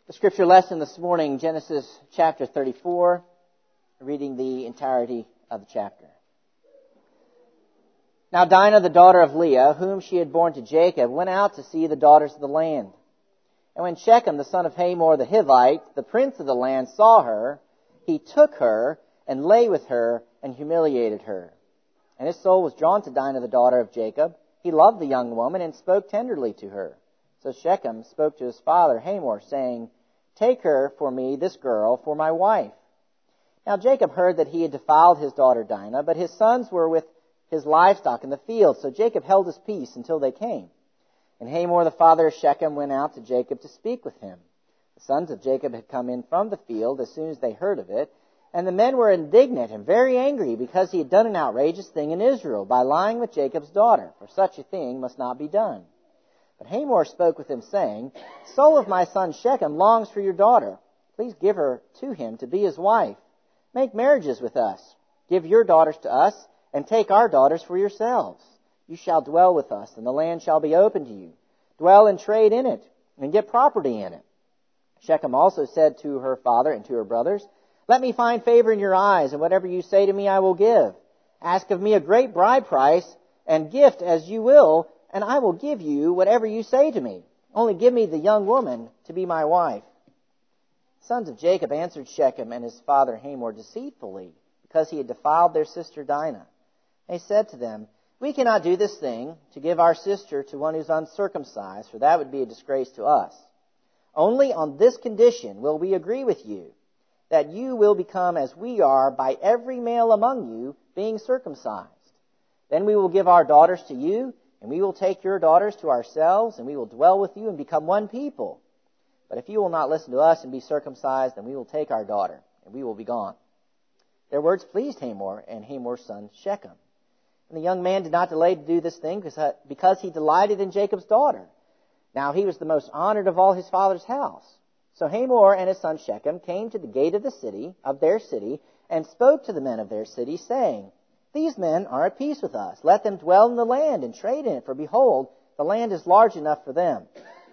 The scripture lesson this morning, Genesis chapter 34, reading the entirety of the chapter. Now Dinah, the daughter of Leah, whom she had borne to Jacob, went out to see the daughters of the land. And when Shechem, the son of Hamor the Hivite, the prince of the land, saw her, he took her and lay with her and humiliated her. And his soul was drawn to Dinah, the daughter of Jacob. He loved the young woman and spoke tenderly to her. So Shechem spoke to his father Hamor, saying, "Take her for me, this girl, for my wife." Now Jacob heard that he had defiled his daughter Dinah, but his sons were with his livestock in the field. So Jacob held his peace until they came. And Hamor, the father of Shechem, went out to Jacob to speak with him. The sons of Jacob had come in from the field as soon as they heard of it, and the men were indignant and very angry because he had done an outrageous thing in Israel by lying with Jacob's daughter, for such a thing must not be done. But Hamor spoke with him, saying, "The soul of my son Shechem longs for your daughter. Please give her to him to be his wife. Make marriages with us. Give your daughters to us, and take our daughters for yourselves. You shall dwell with us, and the land shall be open to you. Dwell and trade in it, and get property in it." Shechem also said to her father and to her brothers, "Let me find favor in your eyes, and whatever you say to me I will give. Ask of me a great bride price, and gift as you will, and I will give you whatever you say to me. Only give me the young woman to be my wife." The sons of Jacob answered Shechem and his father Hamor deceitfully, because he had defiled their sister Dinah. They said to them, "We cannot do this thing, to give our sister to one who is uncircumcised, for that would be a disgrace to us. Only on this condition will we agree with you, that you will become as we are by every male among you being circumcised. Then we will give our daughters to you, and we will take your daughters to ourselves, and we will dwell with you and become one people. But if you will not listen to us and be circumcised, then we will take our daughter, and we will be gone." Their words pleased Hamor and Hamor's son Shechem. And the young man did not delay to do this thing because he delighted in Jacob's daughter. Now he was the most honored of all his father's house. So Hamor and his son Shechem came to the gate of their city, and spoke to the men of their city, saying, "These men are at peace with us. Let them dwell in the land and trade in it, for behold, the land is large enough for them.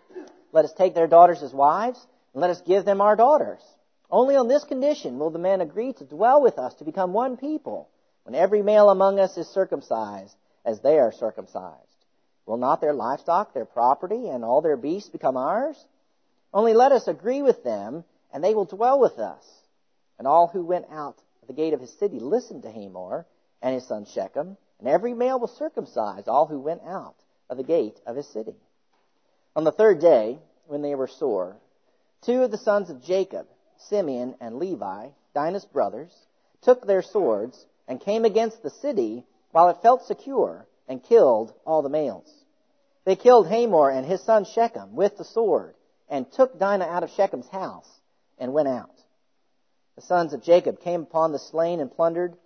Let us take their daughters as wives, and let us give them our daughters. Only on this condition will the men agree to dwell with us, to become one people, when every male among us is circumcised, as they are circumcised. Will not their livestock, their property, and all their beasts become ours? Only let us agree with them, and they will dwell with us." And all who went out of the gate of his city listened to Hamor and his son Shechem, and every male was circumcised, all who went out of the gate of his city. On the third day, when they were sore, two of the sons of Jacob, Simeon and Levi, Dinah's brothers, took their swords and came against the city while it felt secure, and killed all the males. They killed Hamor and his son Shechem with the sword, and took Dinah out of Shechem's house, and went out. The sons of Jacob came upon the slain and plundered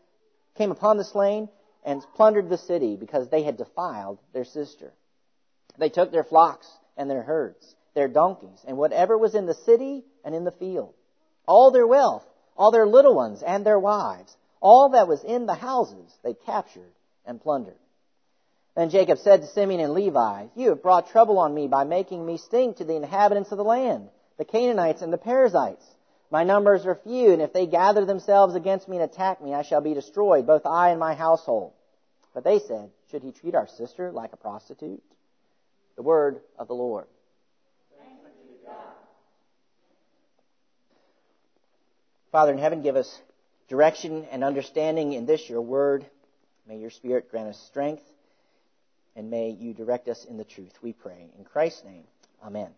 the city, because they had defiled their sister. They took their flocks and their herds, their donkeys, and whatever was in the city and in the field, all their wealth, all their little ones and their wives, all that was in the houses they captured and plundered. Then Jacob said to Simeon and Levi, "You have brought trouble on me by making me stink to the inhabitants of the land, the Canaanites and the Perizzites. My numbers are few, and if they gather themselves against me and attack me, I shall be destroyed, both I and my household." But they said, "Should he treat our sister like a prostitute?" The word of the Lord. Thanks be to God. Father in heaven, give us direction and understanding in this, your word. May your Spirit grant us strength, and may you direct us in the truth, we pray. In Christ's name, amen.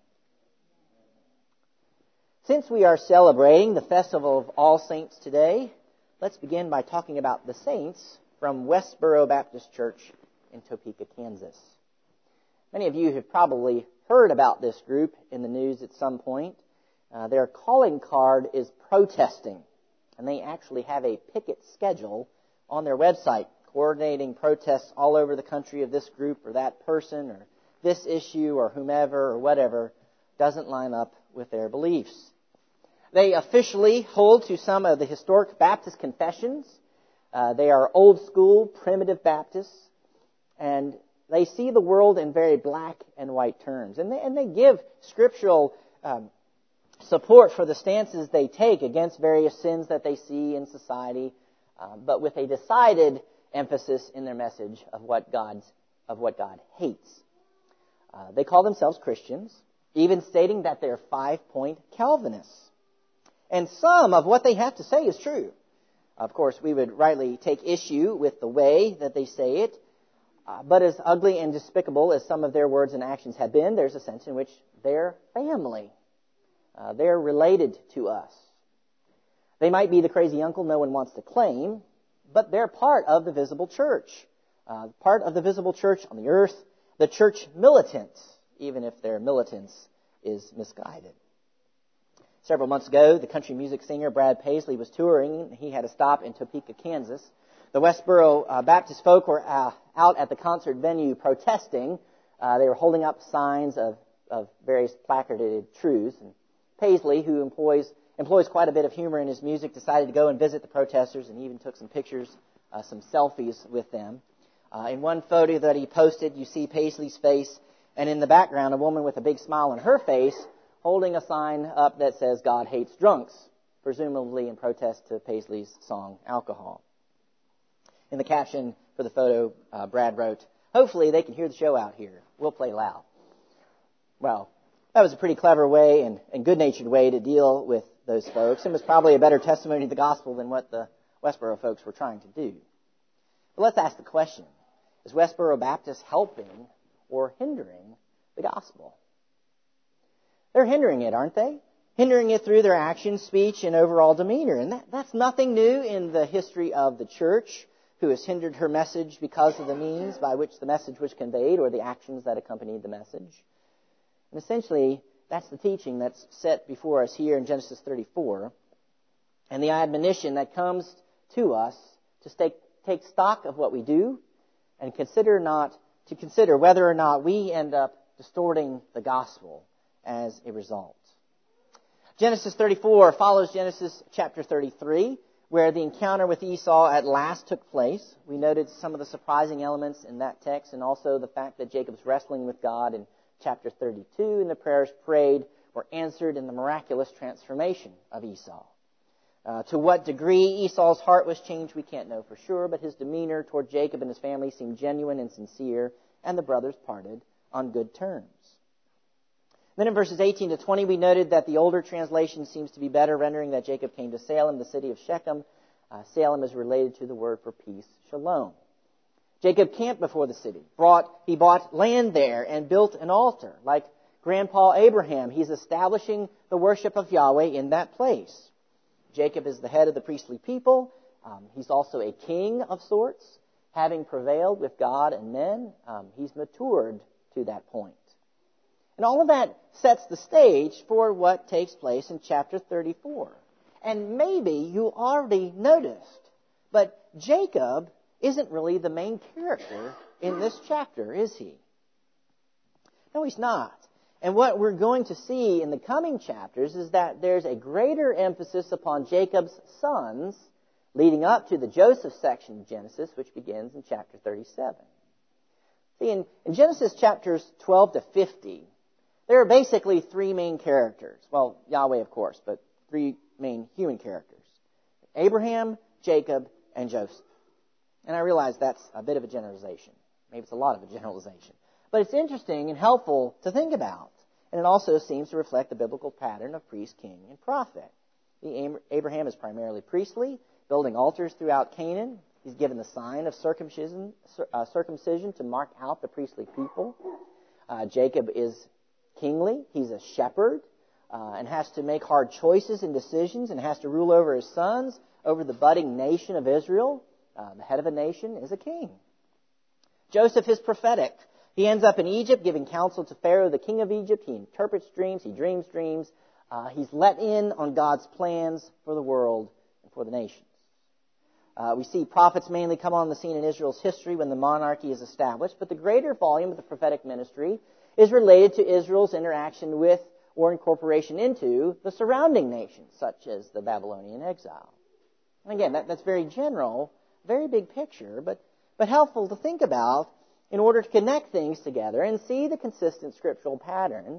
Since we are celebrating the Festival of All Saints today, let's begin by talking about the saints from Westboro Baptist Church in Topeka, Kansas. Many of you have probably heard about this group in the news at some point. Their calling card is protesting, and they actually have a picket schedule on their website, coordinating protests all over the country of this group or that person or this issue or whomever or whatever doesn't line up with their beliefs. They officially hold to some of the historic Baptist confessions. They are old school, primitive Baptists, and they see the world in very black and white terms. And they give scriptural support for the stances they take against various sins that they see in society, but with a decided emphasis in their message of what God hates. They call themselves Christians, even stating that they're 5-point Calvinists. And some of what they have to say is true. Of course, we would rightly take issue with the way that they say it, but as ugly and despicable as some of their words and actions have been, there's a sense in which they're family. They're related to us. They might be the crazy uncle no one wants to claim, but they're part of the visible church. Part of the visible church on the earth, the church militant, even if their militance is misguided. Several months ago, the country music singer Brad Paisley was touring. He had a stop in Topeka, Kansas. The Westboro Baptist folk were out at the concert venue protesting. They were holding up signs of various placarded truths. And Paisley, who employs quite a bit of humor in his music, decided to go and visit the protesters and even took some pictures, some selfies with them. In one photo that he posted, you see Paisley's face, and in the background, a woman with a big smile on her face holding a sign up that says, "God hates drunks," presumably in protest to Paisley's song, Alcohol. In the caption for the photo, Brad wrote, "Hopefully they can hear the show out here. We'll play loud." Well, that was a pretty clever way and good-natured way to deal with those folks. It was probably a better testimony to the gospel than what the Westboro folks were trying to do. But let's ask the question, is Westboro Baptist helping or hindering the gospel? They're hindering it, aren't they? Hindering it through their actions, speech, and overall demeanor. And that's nothing new in the history of the church, who has hindered her message because of the means by which the message was conveyed or the actions that accompanied the message. And essentially, that's the teaching that's set before us here in Genesis 34, and the admonition that comes to us to take stock of what we do and consider whether or not we end up distorting the gospel as a result. Genesis 34 follows Genesis chapter 33, where the encounter with Esau at last took place. We noted some of the surprising elements in that text, and also the fact that Jacob's wrestling with God in chapter 32, and the prayers prayed were answered in the miraculous transformation of Esau. To what degree Esau's heart was changed, we can't know for sure, but his demeanor toward Jacob and his family seemed genuine and sincere, and the brothers parted on good terms. Then in verses 18 to 20, we noted that the older translation seems to be better, rendering that Jacob came to Salem, the city of Shechem. Salem is related to the word for peace, shalom. Jacob camped before the city. He bought land there and built an altar. Like Grandpa Abraham, he's establishing the worship of Yahweh in that place. Jacob is the head of the priestly people. He's also a king of sorts. Having prevailed with God and men, he's matured to that point. And all of that sets the stage for what takes place in chapter 34. And maybe you already noticed, but Jacob isn't really the main character in this chapter, is he? No, he's not. And what we're going to see in the coming chapters is that there's a greater emphasis upon Jacob's sons leading up to the Joseph section of Genesis, which begins in chapter 37. See, in Genesis chapters 12 to 50, there are basically three main characters. Well, Yahweh, of course, but three main human characters. Abraham, Jacob, and Joseph. And I realize that's a bit of a generalization. Maybe it's a lot of a generalization. But it's interesting and helpful to think about. And it also seems to reflect the biblical pattern of priest, king, and prophet. Abraham is primarily priestly, building altars throughout Canaan. He's given the sign of circumcision to mark out the priestly people. Jacob is kingly. He's a shepherd and has to make hard choices and decisions and has to rule over his sons, over the budding nation of Israel. The head of a nation is a king. Joseph is prophetic. He ends up in Egypt giving counsel to Pharaoh, the king of Egypt. He interprets dreams. He dreams dreams. He's let in on God's plans for the world and for the nations. We see prophets mainly come on the scene in Israel's history when the monarchy is established, but the greater volume of the prophetic ministry is related to Israel's interaction with or incorporation into the surrounding nations, such as the Babylonian exile. And again, that's very general, very big picture, but helpful to think about in order to connect things together and see the consistent scriptural patterns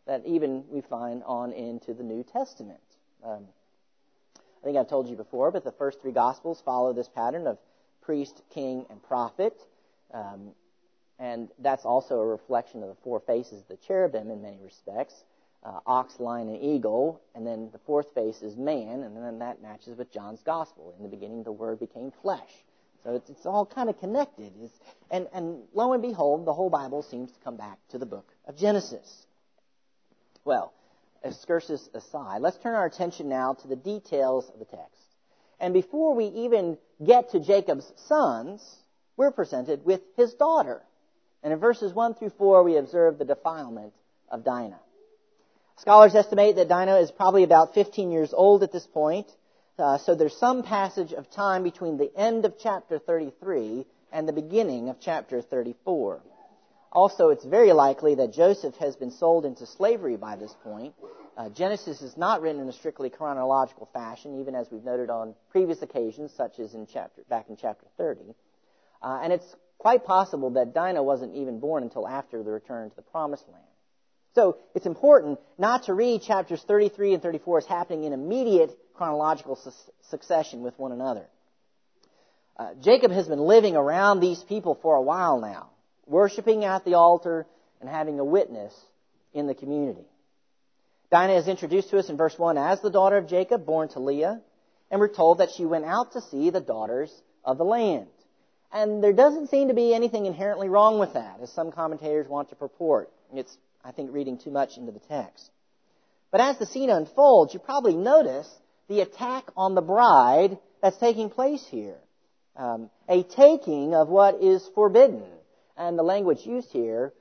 that even we find on into the New Testament. I think I've told you before, but the first three Gospels follow this pattern of priest, king, and prophet. And that's also a reflection of the four faces of the cherubim in many respects. Ox, lion, and eagle. And then the fourth face is man, and then that matches with John's Gospel. In the beginning, the Word became flesh. So it's all kind of connected. And lo and behold, the whole Bible seems to come back to the book of Genesis. Well, excursus aside, let's turn our attention now to the details of the text. And before we even get to Jacob's sons, we're presented with his daughter. And in verses 1 through 4, we observe the defilement of Dinah. Scholars estimate that Dinah is probably about 15 years old at this point. So there's some passage of time between the end of chapter 33 and the beginning of chapter 34. Also, it's very likely that Joseph has been sold into slavery by this point. Genesis is not written in a strictly chronological fashion, even as we've noted on previous occasions, such as back in chapter 30. And it's quite possible that Dinah wasn't even born until after the return to the Promised Land. So it's important not to read chapters 33 and 34 as happening in immediate chronological succession with one another. Jacob has been living around these people for a while now, worshiping at the altar and having a witness in the community. Dinah is introduced to us in verse 1 as the daughter of Jacob, born to Leah, and we're told that she went out to see the daughters of the land. And there doesn't seem to be anything inherently wrong with that, as some commentators want to purport. It's, I think, reading too much into the text. But as the scene unfolds, you probably notice the attack on the bride that's taking place here. A taking of what is forbidden. And the language used here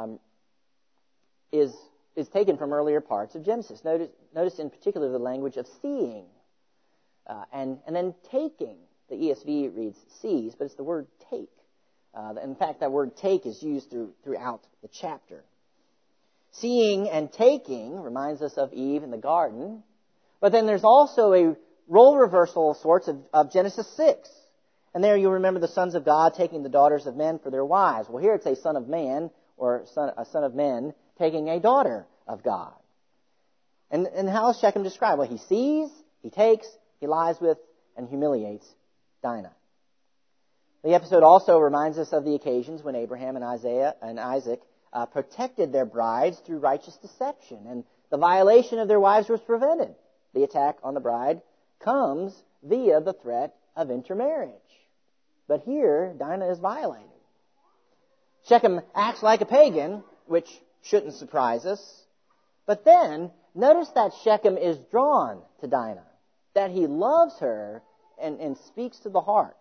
is taken from earlier parts of Genesis. Notice in particular the language of seeing and then taking. The ESV reads sees, but it's the word take. In fact, that word take is used throughout the chapter. Seeing and taking reminds us of Eve in the garden. But then there's also a role reversal of sorts of Genesis 6. And there you remember the sons of God taking the daughters of men for their wives. Well, here it's a son of man, or a son of men, taking a daughter of God. And how is Shechem described? Well, he sees, he takes, he lies with, and humiliates Dinah. The episode also reminds us of the occasions when Abraham and Isaac protected their brides through righteous deception, and the violation of their wives was prevented. The attack on the bride comes via the threat of intermarriage. But here, Dinah is violated. Shechem acts like a pagan, which shouldn't surprise us. But then, notice that Shechem is drawn to Dinah, that he loves her and speaks to the heart.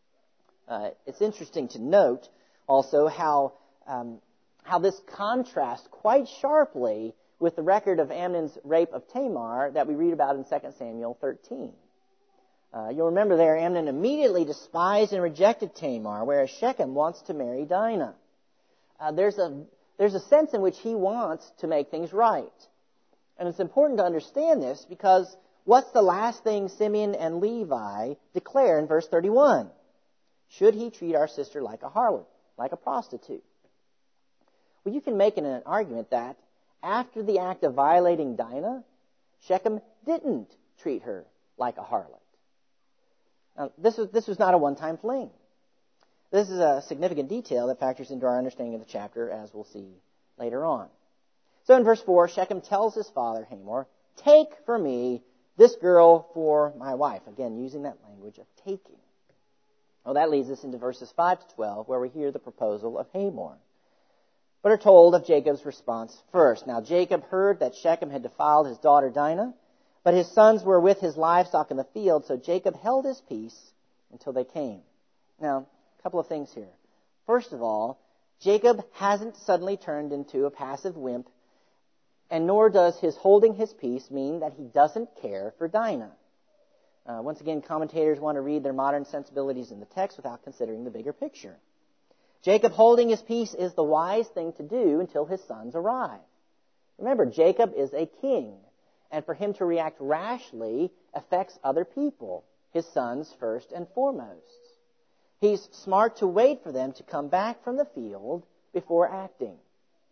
It's interesting to note also how this contrasts quite sharply with the record of Amnon's rape of Tamar that we read about in 2 Samuel 13. You'll remember there, Amnon immediately despised and rejected Tamar, whereas Shechem wants to marry Dinah. There's a sense in which he wants to make things right. And it's important to understand this because what's the last thing Simeon and Levi declare in verse 31? Should he treat our sister like a harlot, like a prostitute? Well, you can make an argument that after the act of violating Dinah, Shechem didn't treat her like a harlot. Now, this was not a one-time fling. This is a significant detail that factors into our understanding of the chapter, as we'll see later on. So in verse 4, Shechem tells his father, Hamor, take for me this girl for my wife. Again, using that language of taking. Well, that leads us into verses 5 to 12, where we hear the proposal of Hamor, but are told of Jacob's response first. Now, Jacob heard that Shechem had defiled his daughter Dinah, but his sons were with his livestock in the field, so Jacob held his peace until they came. Now, a couple of things here. First of all, Jacob hasn't suddenly turned into a passive wimp, and nor does his holding his peace mean that he doesn't care for Dinah. Once again, commentators want to read their modern sensibilities in the text without considering the bigger picture. Jacob holding his peace is the wise thing to do until his sons arrive. Remember, Jacob is a king, and for him to react rashly affects other people, his sons first and foremost. He's smart to wait for them to come back from the field before acting.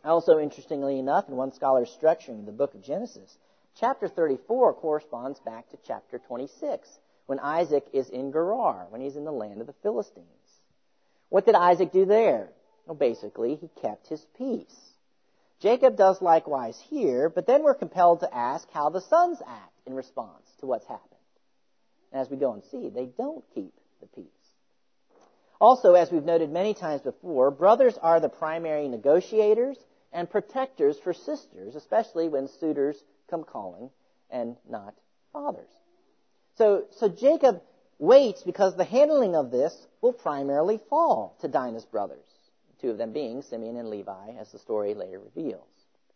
Also, interestingly enough, in one scholar's structuring the book of Genesis, chapter 34 corresponds back to chapter 26, when Isaac is in Gerar, when he's in the land of the Philistines. What did Isaac do there? Well, basically, he kept his peace. Jacob does likewise here, but then we're compelled to ask how the sons act in response to what's happened. And as we go and see, they don't keep the peace. Also, as we've noted many times before, brothers are the primary negotiators and protectors for sisters, especially when suitors come calling and not fathers. So Jacob waits because the handling of this will primarily fall to Dinah's brothers, two of them being Simeon and Levi, as the story later reveals.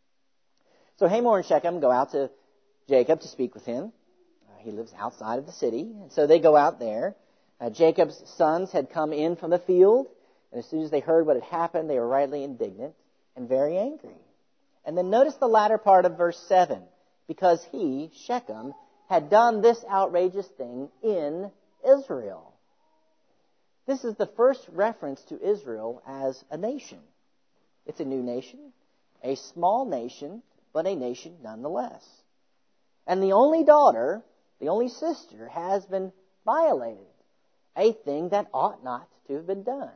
So Hamor and Shechem go out to Jacob to speak with him. He lives outside of the city, and so they go out there. Jacob's sons had come in from the field, and as soon as they heard what had happened, they were rightly indignant and very angry. And then notice the latter part of verse 7, because he, Shechem, had done this outrageous thing in Israel. This is the first reference to Israel as a nation. It's a new nation, a small nation, but a nation nonetheless. And the only daughter, the only sister, has been violated, a thing that ought not to have been done.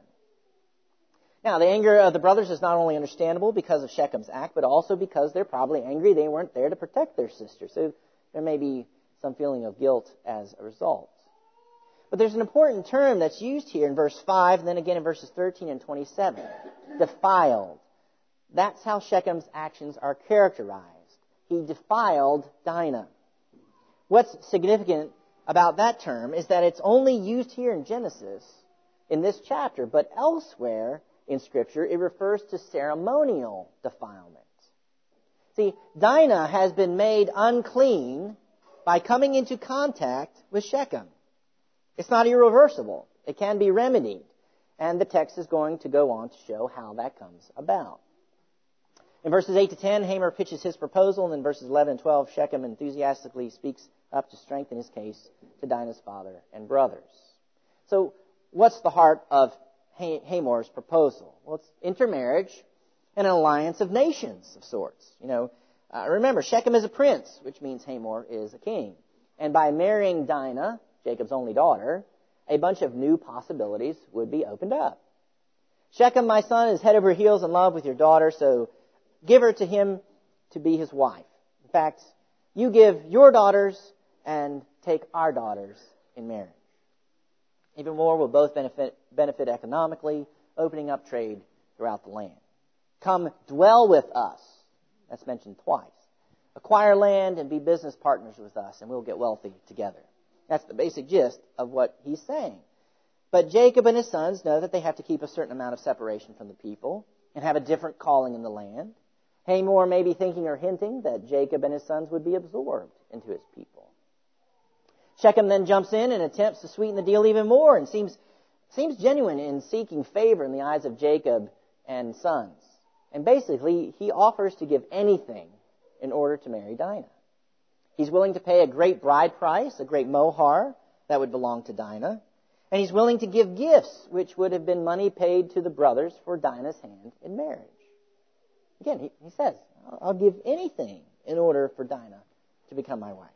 Now, the anger of the brothers is not only understandable because of Shechem's act, but also because they're probably angry they weren't there to protect their sister. So there may be some feeling of guilt as a result. But there's an important term that's used here in verse 5 and then again in verses 13 and 27. Defiled. That's how Shechem's actions are characterized. He defiled Dinah. What's significant about that term is that it's only used here in Genesis in this chapter, but elsewhere in Scripture it refers to ceremonial defilement. See, Dinah has been made unclean by coming into contact with Shechem. It's not irreversible. It can be remedied. And the text is going to go on to show how that comes about. In verses 8 to 10, Hamor pitches his proposal, and in verses 11 and 12, Shechem enthusiastically speaks up to strengthen his case to Dinah's father and brothers. So, what's the heart of Hamor's proposal? Well, it's intermarriage and an alliance of nations of sorts. Remember, Shechem is a prince, which means Hamor is a king. And by marrying Dinah, Jacob's only daughter, a bunch of new possibilities would be opened up. Shechem, my son, is head over heels in love with your daughter, so give her to him to be his wife. In fact, you give your daughters and take our daughters in marriage. Even more, we'll both benefit economically, opening up trade throughout the land. Come dwell with us. That's mentioned twice. Acquire land and be business partners with us, and we'll get wealthy together. That's the basic gist of what he's saying. But Jacob and his sons know that they have to keep a certain amount of separation from the people and have a different calling in the land. Hamor may be thinking or hinting that Jacob and his sons would be absorbed into his people. Shechem then jumps in and attempts to sweeten the deal even more and seems genuine in seeking favor in the eyes of Jacob and sons. And basically, he offers to give anything in order to marry Dinah. He's willing to pay a great bride price, a great mohar, that would belong to Dinah. And he's willing to give gifts, which would have been money paid to the brothers for Dinah's hand in marriage. Again, he says, I'll give anything in order for Dinah to become my wife.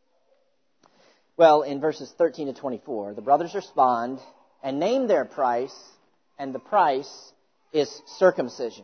Well, in verses 13 to 24, the brothers respond and name their price, and the price is circumcision.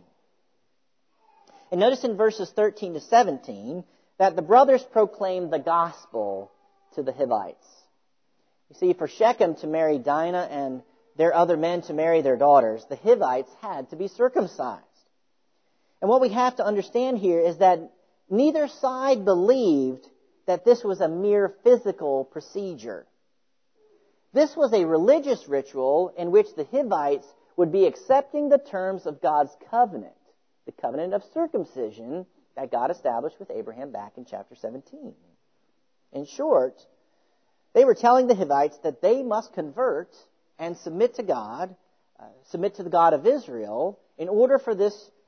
And notice in verses 13 to 17 that the brothers proclaim the gospel to the Hivites. You see, for Shechem to marry Dinah and their other men to marry their daughters, the Hivites had to be circumcised. And what we have to understand here is that neither side believed that this was a mere physical procedure. This was a religious ritual in which the Hivites would be accepting the terms of God's covenant, the covenant of circumcision that God established with Abraham back in chapter 17. In short, they were telling the Hivites that they must convert and submit to God, submit to the God of Israel, in order for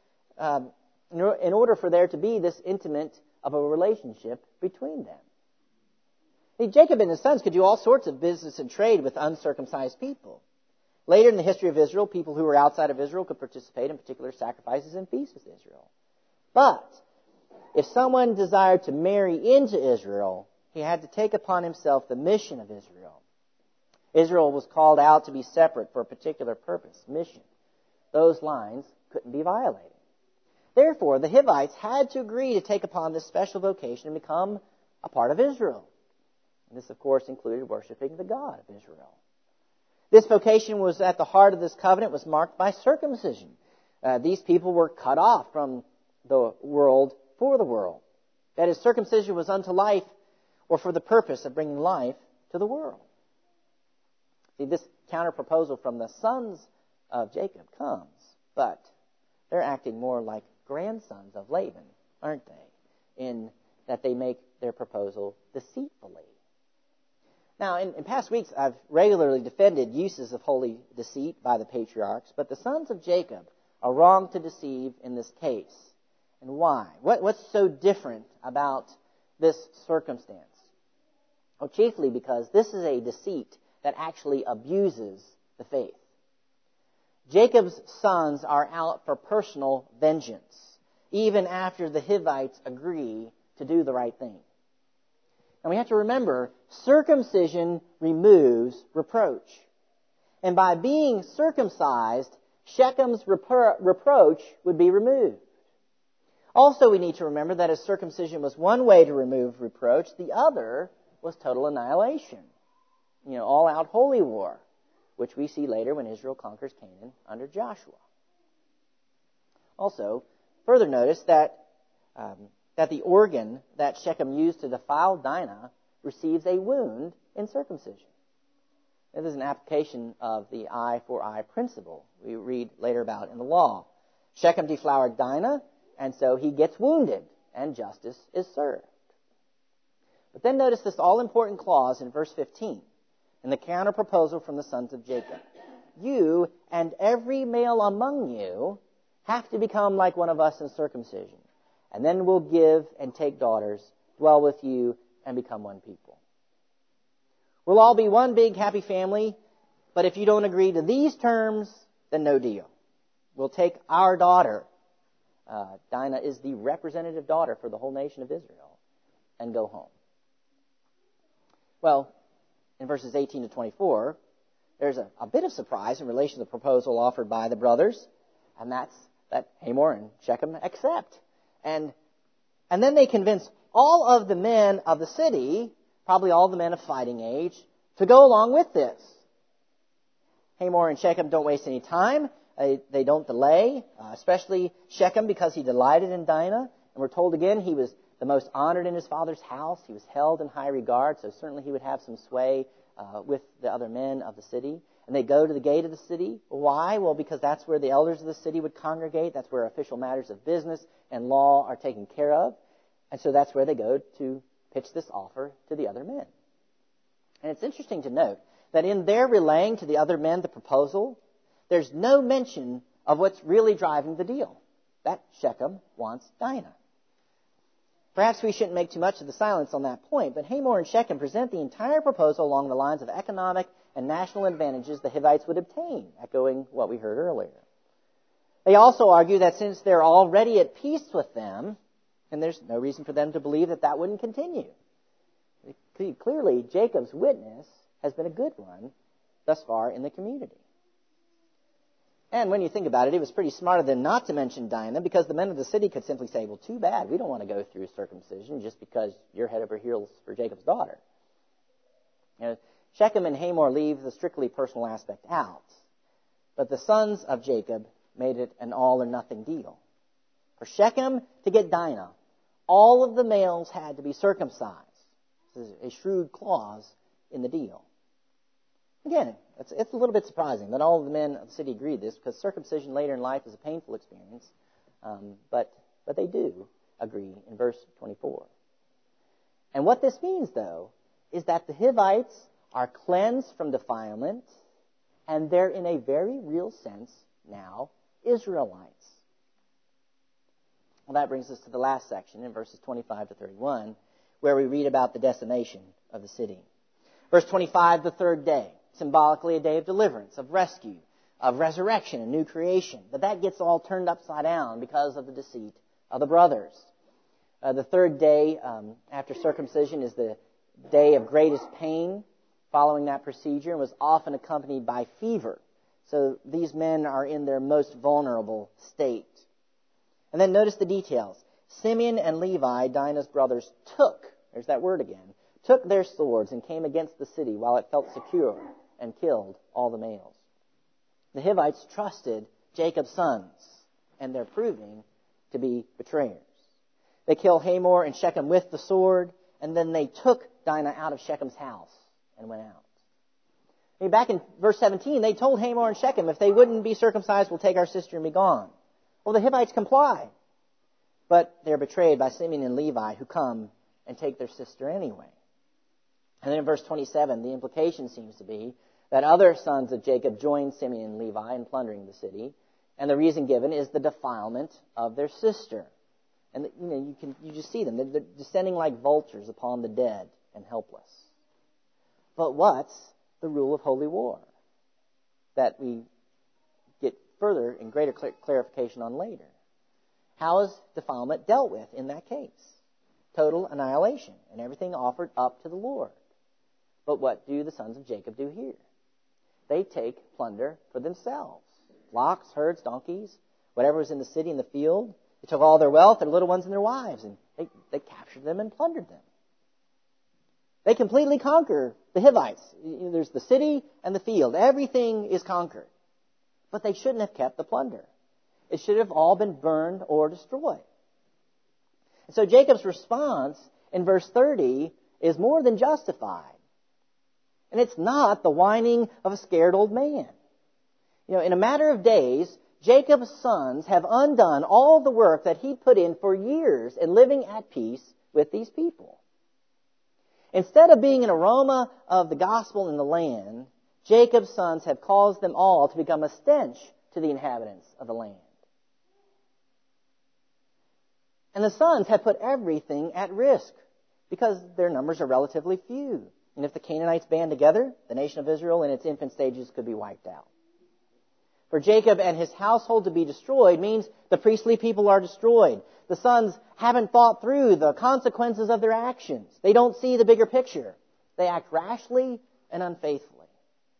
there to be this intimate of a relationship between them. See, Jacob and his sons could do all sorts of business and trade with uncircumcised people. Later in the history of Israel, people who were outside of Israel could participate in particular sacrifices and feasts with Israel. But if someone desired to marry into Israel, he had to take upon himself the mission of Israel. Israel was called out to be separate for a particular purpose, mission. Those lines couldn't be violated. Therefore, the Hivites had to agree to take upon this special vocation and become a part of Israel. And this, of course, included worshiping the God of Israel. This vocation was at the heart of this covenant, was marked by circumcision. These people were cut off from the world for the world. That is, circumcision was unto life or for the purpose of bringing life to the world. See, this counter-proposal from the sons of Jacob comes, but they're acting more like grandsons of Laban, aren't they? In that they make their proposal deceitfully. Now, in past weeks, I've regularly defended uses of holy deceit by the patriarchs, but the sons of Jacob are wrong to deceive in this case. And why? What's so different about this circumstance? Well, chiefly because this is a deceit that actually abuses the faith. Jacob's sons are out for personal vengeance, even after the Hivites agree to do the right thing. And we have to remember, circumcision removes reproach. And by being circumcised, Shechem's reproach would be removed. Also, we need to remember that as circumcision was one way to remove reproach, the other was total annihilation. All-out holy war, which we see later when Israel conquers Canaan under Joshua. Also, further notice that the organ that Shechem used to defile Dinah receives a wound in circumcision. This is an application of the eye for eye principle we read later about in the law. Shechem deflowered Dinah, and so he gets wounded, and justice is served. But then notice this all-important clause in verse 15, in the counter-proposal from the sons of Jacob. You and every male among you have to become like one of us in circumcision, and then we'll give and take daughters, dwell with you, and become one people. We'll all be one big happy family, but if you don't agree to these terms, then no deal. We'll take our daughter. Dinah is the representative daughter for the whole nation of Israel, and go home. Well, in verses 18 to 24, there's a bit of surprise in relation to the proposal offered by the brothers, and that's that Hamor and Shechem accept. And then they convince all of the men of the city, probably all the men of fighting age, to go along with this. Hamor and Shechem don't waste any time. They don't delay, especially Shechem because he delighted in Dinah. And we're told again he was the most honored in his father's house. He was held in high regard, so certainly he would have some sway with the other men of the city. And they go to the gate of the city. Why? Well, because that's where the elders of the city would congregate. That's where official matters of business and law are taken care of. And so that's where they go to pitch this offer to the other men. And it's interesting to note that in their relaying to the other men the proposal, there's no mention of what's really driving the deal. That Shechem wants Dinah. Perhaps we shouldn't make too much of the silence on that point, but Hamor and Shechem present the entire proposal along the lines of economic and national advantages the Hivites would obtain, echoing what we heard earlier. They also argue that since they're already at peace with them, and there's no reason for them to believe that that wouldn't continue. Clearly, Jacob's witness has been a good one thus far in the community. And when you think about it, it was pretty smart of them not to mention Dinah, because the men of the city could simply say, well, too bad, we don't want to go through circumcision just because you're head over heels for Jacob's daughter. Shechem and Hamor leave the strictly personal aspect out. But the sons of Jacob made it an all-or-nothing deal. For Shechem to get Dinah, all of the males had to be circumcised. This is a shrewd clause in the deal. Again, it's a little bit surprising that all of the men of the city agreed this, because circumcision later in life is a painful experience. But they do agree in verse 24. And what this means, though, is that the Hivites are cleansed from defilement, and they're in a very real sense now Israelites. Well, that brings us to the last section in verses 25 to 31, where we read about the decimation of the city. Verse 25, the third day. symbolically a day of deliverance, of rescue, of resurrection, a new creation. But that gets all turned upside down because of the deceit of the brothers. The third day after circumcision is the day of greatest pain following that procedure and was often accompanied by fever. So these men are in their most vulnerable state. And then notice the details. Simeon and Levi, Dinah's brothers, there's that word again, took their swords and came against the city while it felt secure and killed all the males. The Hivites trusted Jacob's sons, and they're proving to be betrayers. They kill Hamor and Shechem with the sword, and then they took Dinah out of Shechem's house and went out. Back in verse 17, they told Hamor and Shechem, if they wouldn't be circumcised, we'll take our sister and be gone. Well, the Hivites comply, but they're betrayed by Simeon and Levi, who come and take their sister anyway. And then in verse 27, the implication seems to be that other sons of Jacob joined Simeon and Levi in plundering the city, and the reason given is the defilement of their sister. And you just see them. They're descending like vultures upon the dead and helpless. But what's the rule of holy war that we get further and greater clarification on later? How is defilement dealt with in that case? Total annihilation and everything offered up to the Lord. But what do the sons of Jacob do here? They take plunder for themselves. Flocks, herds, donkeys, whatever was in the city and the field. They took all their wealth, their little ones, and their wives, and they captured them and plundered them. They completely conquer the Hivites. There's the city and the field. Everything is conquered. But they shouldn't have kept the plunder. It should have all been burned or destroyed. And so Jacob's response in verse 30 is more than justified. And it's not the whining of a scared old man. In a matter of days, Jacob's sons have undone all the work that he put in for years in living at peace with these people. Instead of being an aroma of the gospel in the land, Jacob's sons have caused them all to become a stench to the inhabitants of the land. And the sons have put everything at risk because their numbers are relatively few. And if the Canaanites band together, the nation of Israel in its infant stages could be wiped out. For Jacob and his household to be destroyed means the priestly people are destroyed. The sons haven't thought through the consequences of their actions. They don't see the bigger picture. They act rashly and unfaithfully.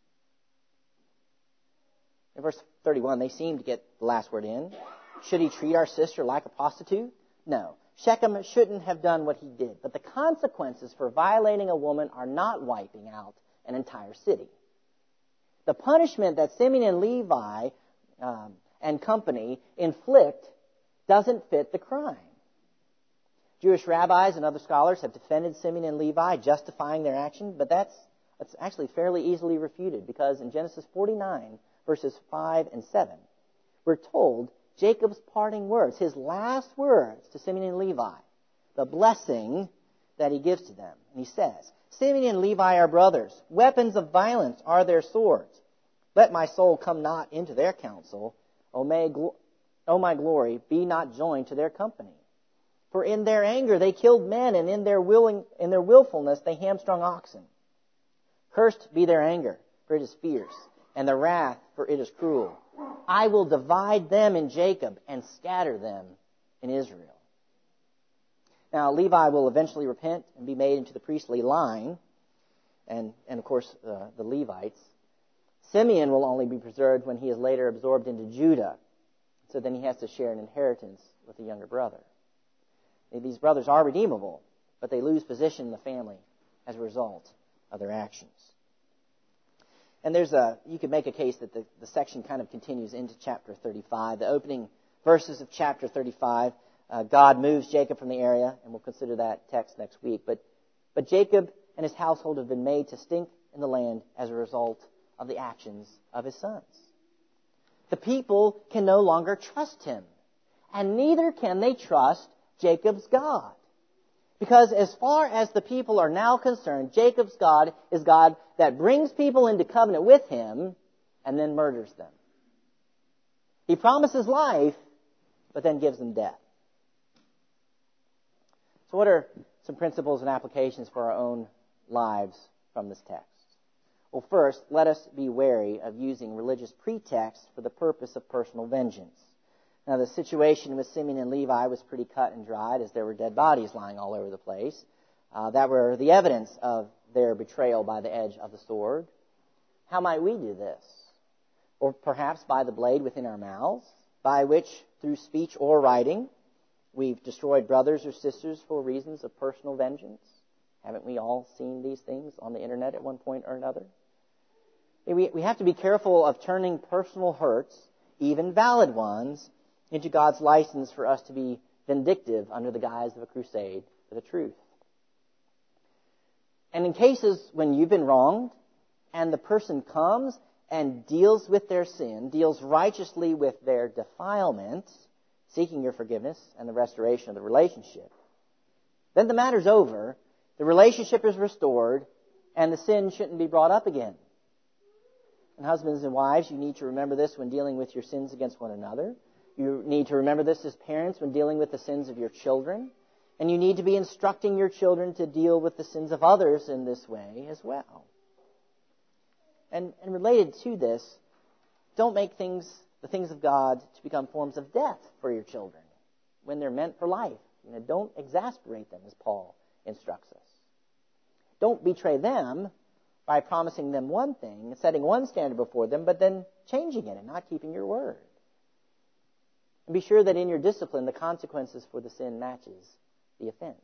In verse 31, they seem to get the last word in. Should he treat our sister like a prostitute? No. Shechem shouldn't have done what he did. But the consequences for violating a woman are not wiping out an entire city. The punishment that Simeon and Levi and company inflict doesn't fit the crime. Jewish rabbis and other scholars have defended Simeon and Levi, justifying their action, but that's actually fairly easily refuted because in Genesis 49, verses 5 and 7, we're told Jacob's parting words, his last words to Simeon and Levi, the blessing that he gives to them. And he says, Simeon and Levi are brothers. Weapons of violence are their swords. Let my soul come not into their counsel. O my glory, be not joined to their company. For in their anger they killed men, and in their willfulness they hamstrung oxen. Cursed be their anger, for it is fierce, and their wrath, for it is cruel. I will divide them in Jacob and scatter them in Israel. Now, Levi will eventually repent and be made into the priestly line, and of course, the Levites. Simeon will only be preserved when he is later absorbed into Judah, so then he has to share an inheritance with the younger brother. These brothers are redeemable, but they lose position in the family as a result of their actions. And you could make a case that the section kind of continues into chapter 35. The opening verses of chapter 35, God moves Jacob from the area, and we'll consider that text next week. But Jacob and his household have been made to stink in the land as a result of the actions of his sons. The people can no longer trust him, and neither can they trust Jacob's God. Because as far as the people are now concerned, Jacob's God is God that brings people into covenant with him and then murders them. He promises life, but then gives them death. So what are some principles and applications for our own lives from this text? Well, first, let us be wary of using religious pretexts for the purpose of personal vengeance. Now, the situation with Simeon and Levi was pretty cut and dried, as there were dead bodies lying all over the place. That were the evidence of their betrayal by the edge of the sword. How might we do this? Or perhaps by the blade within our mouths, by which, through speech or writing, we've destroyed brothers or sisters for reasons of personal vengeance. Haven't we all seen these things on the internet at one point or another? We have to be careful of turning personal hurts, even valid ones, into God's license for us to be vindictive under the guise of a crusade for the truth. And in cases when you've been wronged and the person comes and deals with their sin, deals righteously with their defilement, seeking your forgiveness and the restoration of the relationship, then the matter's over, the relationship is restored, and the sin shouldn't be brought up again. And husbands and wives, you need to remember this when dealing with your sins against one another. You need to remember this as parents when dealing with the sins of your children. And you need to be instructing your children to deal with the sins of others in this way as well. And related to this, don't make the things of God to become forms of death for your children when they're meant for life. Don't exasperate them, as Paul instructs us. Don't betray them by promising them one thing, setting one standard before them, but then changing it and not keeping your word. And be sure that in your discipline, the consequences for the sin matches the offense.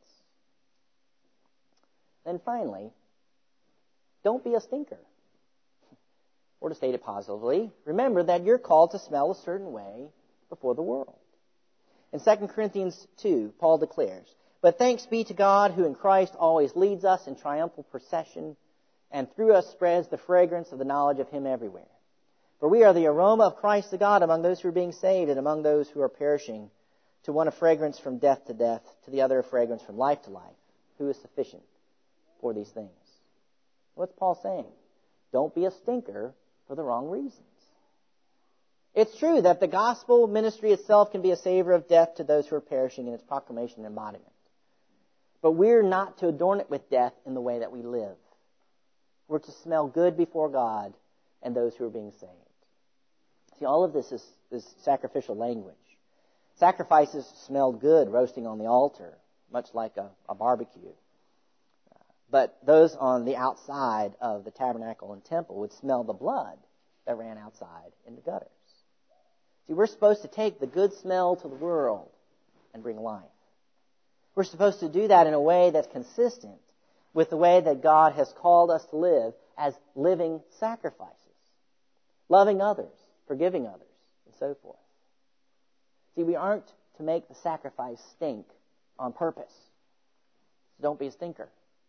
Then finally, don't be a stinker. Or to state it positively, remember that you're called to smell a certain way before the world. In 2 Corinthians 2, Paul declares, "But thanks be to God who in Christ always leads us in triumphal procession and through us spreads the fragrance of the knowledge of Him everywhere. For we are the aroma of Christ to God among those who are being saved and among those who are perishing. To one a fragrance from death to death, to the other a fragrance from life to life. Who is sufficient for these things?" What's Paul saying? Don't be a stinker for the wrong reasons. It's true that the gospel ministry itself can be a savor of death to those who are perishing in its proclamation and embodiment. But we're not to adorn it with death in the way that we live. We're to smell good before God and those who are being saved. See, all of this is sacrificial language. Sacrifices smelled good roasting on the altar, much like a barbecue. But those on the outside of the tabernacle and temple would smell the blood that ran outside in the gutters. See, we're supposed to take the good smell to the world and bring life. We're supposed to do that in a way that's consistent with the way that God has called us to live as living sacrifices. Loving others, forgiving others, and so forth. See, we aren't to make the sacrifice stink on purpose. So don't be a stinker.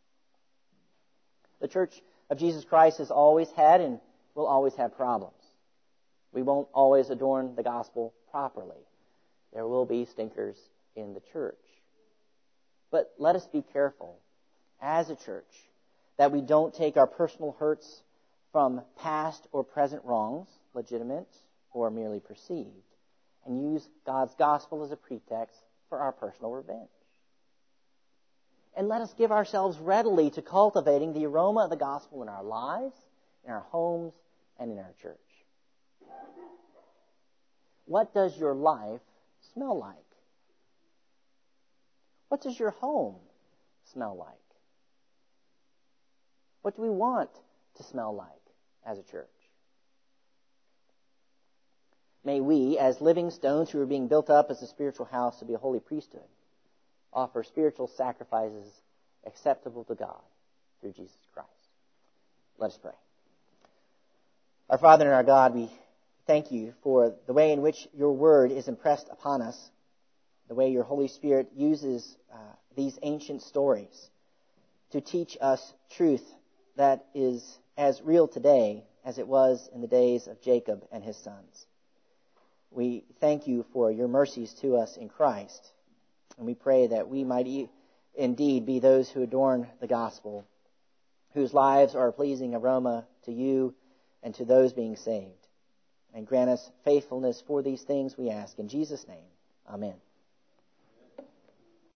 The Church of Jesus Christ has always had and will always have problems. We won't always adorn the gospel properly. There will be stinkers in the church. But let us be careful as a church that we don't take our personal hurts from past or present wrongs, legitimate or merely perceived, and use God's gospel as a pretext for our personal revenge. And let us give ourselves readily to cultivating the aroma of the gospel in our lives, in our homes, and in our church. What does your life smell like? What does your home smell like? What do we want to smell like as a church? May we, as living stones who are being built up as a spiritual house to be a holy priesthood, offer spiritual sacrifices acceptable to God through Jesus Christ. Let us pray. Our Father and our God, we thank you for the way in which your word is impressed upon us, the way your Holy Spirit uses these ancient stories to teach us truth that is as real today as it was in the days of Jacob and his sons. We thank you for your mercies to us in Christ, and we pray that we might indeed be those who adorn the gospel, whose lives are a pleasing aroma to you and to those being saved. And grant us faithfulness for these things, we ask in Jesus' name. Amen.